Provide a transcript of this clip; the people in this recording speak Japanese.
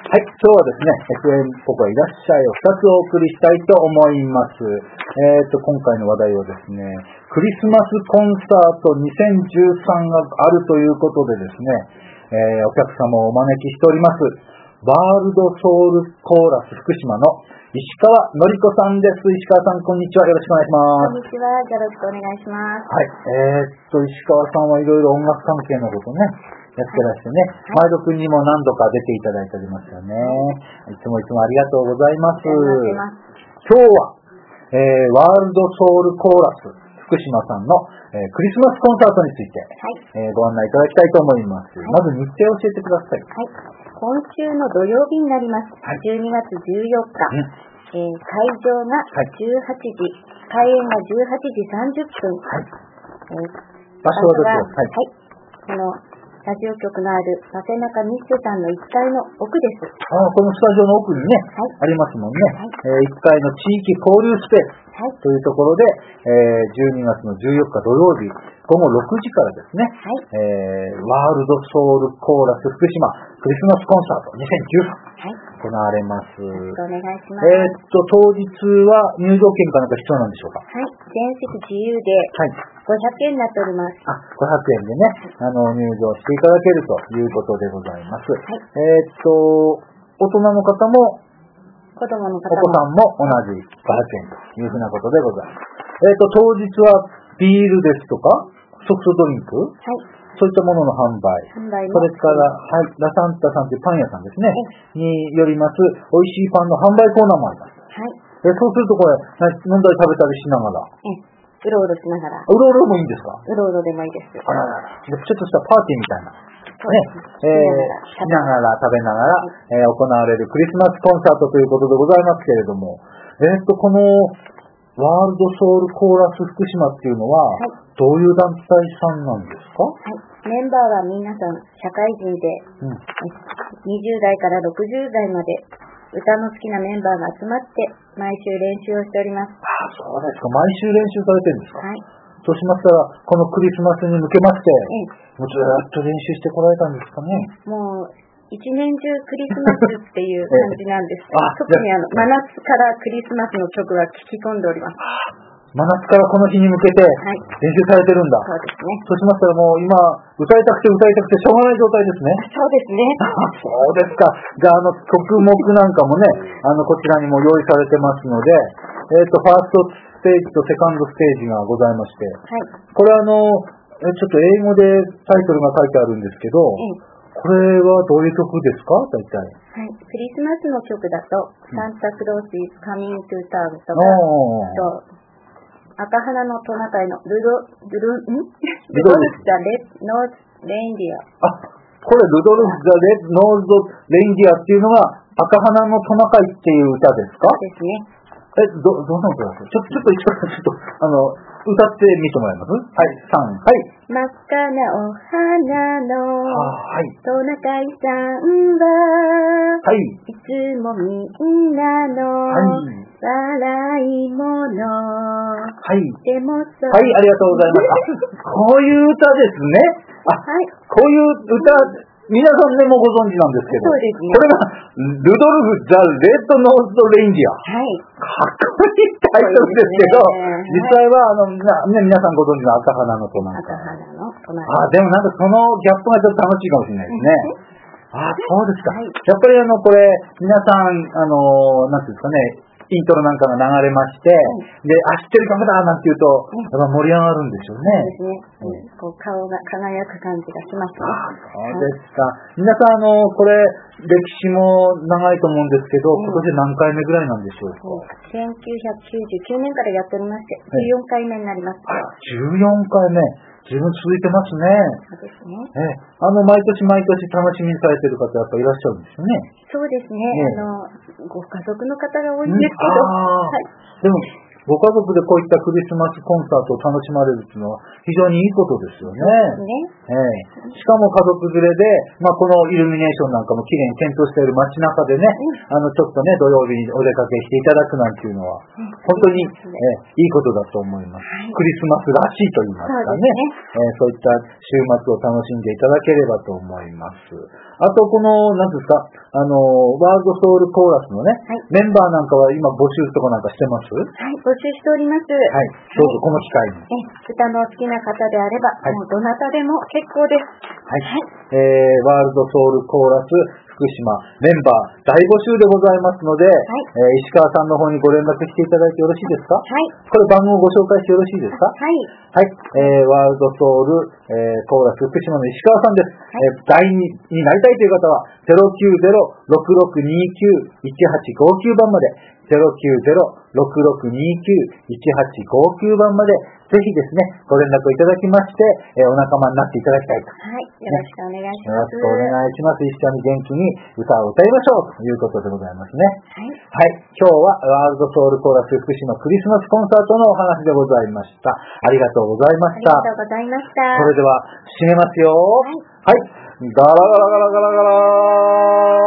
はい、今日はですね、FM ここへいらっしゃいを2つお送りしたいと思います。今回の話題はですね、クリスマスコンサート2013があるということでですね、お客様をお招きしております。ワールドソウルコーラス福島の石川のり子さんです。石川さん、こんにちは。よろしくお願いします。 こんにちは。よろしくお願いします。 はい。石川さんはいろいろ音楽関係のことね、やってらしてね、前戸くんにも何度か出ていただいておりますよね。いつもありがとうございます。今日は、ワールドソウルコーラス福島さんの、クリスマスコンサートについて、ご案内いただきたいと思います。まず日程を教えてください。 今週の土曜日になります。12月14日。会場が18時、開演が18時30分。 場所はどこ？ このラジオ局のある早瀬中ミッシュさんの1階の奥です。 このスタジオの奥にね、ありますもんね。1階の地域交流スペースというところで、12月の14日土曜日、午後6時からですね、ワールドソウルコーラス福島クリスマスコンサート2013、行われます。 よろしくお願いします。 当日は入場券かなんか必要なんでしょうか？ 全席自由で500円になっております。 500円でね、入場していただけるということでございます。大人の方も子供の方もお子さんも同じ500円というふうなことでございます。当日はビールですとかソフトドリンク、そういったものの販売、それからラサンタさんというパン屋さんですね、によります美味しいパンの販売コーナーもあります。そうするとこれ飲んだり食べたりしながら、 うろうろしながら。 うろうろもいいんですか？ うろうろでもいいです。 ちょっとしたパーティーみたいな。しながら食べながら、行われるクリスマスコンサートということでございますけれども、このワールドソウルコーラス福島っていうのは、どういう団体さんなんですか？ メンバーは皆さん社会人で、20代から60代まで歌の好きなメンバーが集まって毎週練習をしております。 そうですか。毎週練習されてるんですか？そうしましたら、このクリスマスに向けまして、もうずっと練習してこられたんですかね？ もう一年中クリスマスっていう感じなんです。特に真夏からクリスマスの曲が聴き込んでおります。 真夏からこの日に向けて練習されてるんだ。 そうですね。 そうしましたらもう今、歌いたくてしょうがない状態ですね。 そうですね。 そうですか。じゃあ曲目なんかもね、こちらにも用意されてますので、ファーストステージとセカンドステージがございまして、これちょっと英語でタイトルが書いてあるんですけど、これはどういう曲ですか？大体。 クリスマスの曲だと、サンタクロース is coming to town とか、赤花のトナカイのルドルフ・ザ・レッド・ノーズ・レインディア。 これルドルフ・ザ・レッド・ノーズ・レインディアっていうのが赤花のトナカイっていう歌ですか？ ですね。 どんな歌ですか？ちょっと一番歌ってみてもらえます？3、 真っ赤なお花のトナカイさんは、いつもみんなの笑い物。でもありがとうございます。こういう歌ですね。こういう歌、皆さんね、もうご存知なんですけど、これがルドルフ・ザ・レッド・ノーズ・レインディア。かっこいいタイトルですけど、実際は皆さんご存知の赤花のトナカイ。でもそのギャップがちょっと楽しいかもしれないですね。そうですか。やっぱりこれ、皆さん、なんていうんですかね、イントロなんかが流れまして、で、知ってる曲だなんて言うと、盛り上がるんでしょうね。 そうですね。顔が輝く感じがしますね。 そうですか。皆さん、これ、歴史も長いと思うんですけど、今年何回目ぐらいなんでしょうか ？1999年からやっておりまして、14回目になります。 14回目。十分続いてますね。 そうですね。 毎年楽しみにされてる方やっぱいらっしゃるんですよね。 そうですね。ご家族の方が多いんですけど。 でも、ご家族でこういったクリスマスコンサートを楽しまれるっていうのは非常にいいことですよね。しかも家族連れで、このイルミネーションなんかも綺麗に点灯している街中でね、ちょっとね、土曜日にお出かけしていただくなんていうのは、本当に、いいことだと思います。クリスマスらしいと言いますかね。そういった週末を楽しんでいただければと思います。あと、なんですか、 ワールドソウルコーラスのね、メンバーなんかは今募集とかなんかしてます？ はい、募集しております。はい、 どうぞこの機会に。 歌の好きな方であれば、もうどなたでも結構です。 はい。ワールドソウルコーラス福島メンバー大募集でございますので、石川さんの方にご連絡していただいてよろしいですか？はい。これ番号をご紹介してよろしいですか？はい。はい。ワールドソウル、コーラス福島の石川さんです。第2になりたいという方は 090-6629-1859 番まで 090-6629-1859 番までぜひですね、ご連絡いただきまして、お仲間になっていただきたいと。 はい。よろしくお願いします。 よろしくお願いします。一緒に元気に歌を歌いましょうということでございますね。はい。はい。今日はワールドソウルコーラス福島クリスマスコンサートのお話でございました。ありがとうございました。 ありがとうございました。 それでは、締めますよ。はい。ガラガラガラガラガラー。